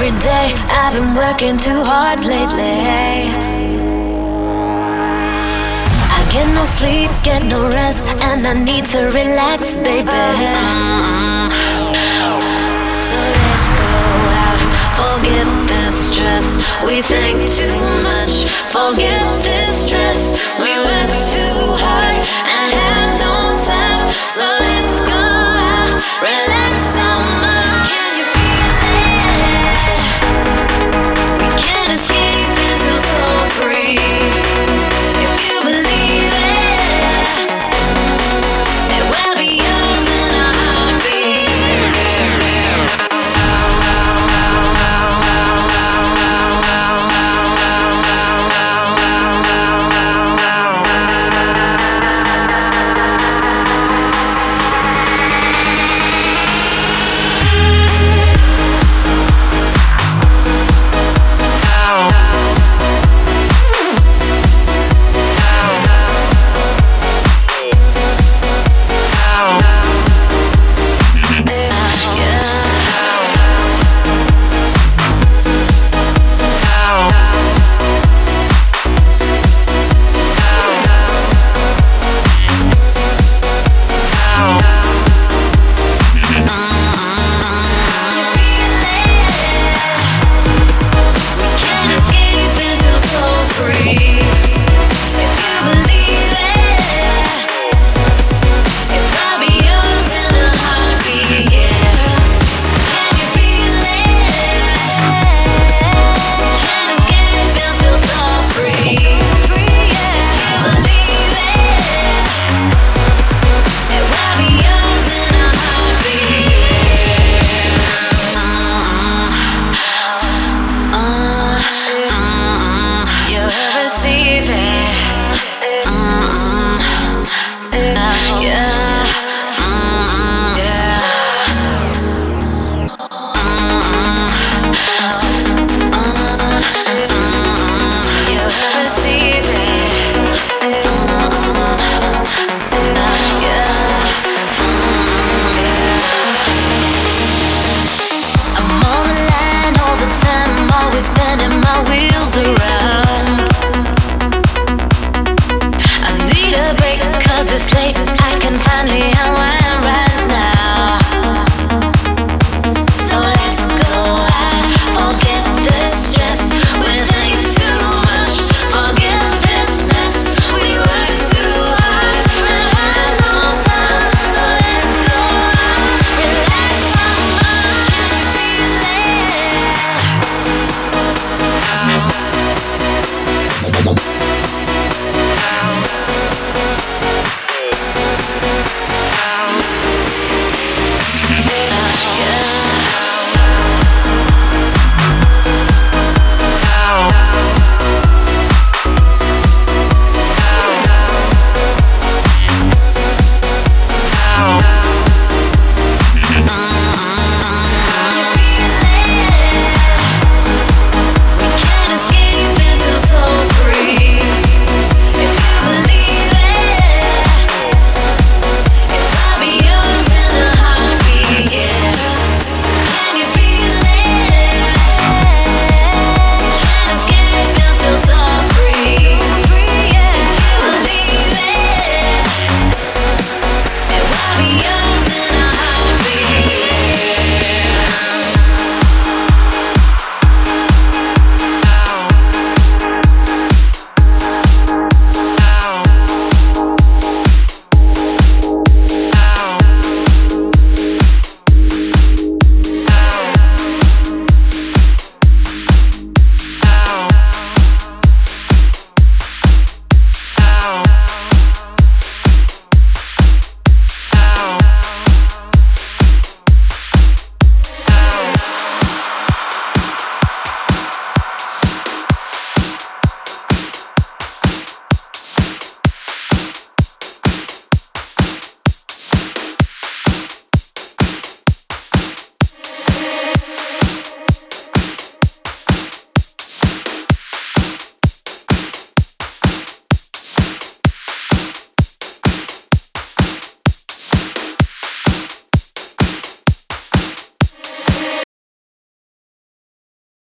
every day. I've been working too hard lately. I get no sleep, get no rest, and I need to relax, baby. So let's go out, forget this stress. We think too much, forget this stress. We work too hard and have no time. So let's go out, relax our mind. Can you feel it? We can't escape and feel so free. If you believe it, it will be yours in a heartbeat. Around. I need a break 'cause it's late. I can finally unwind.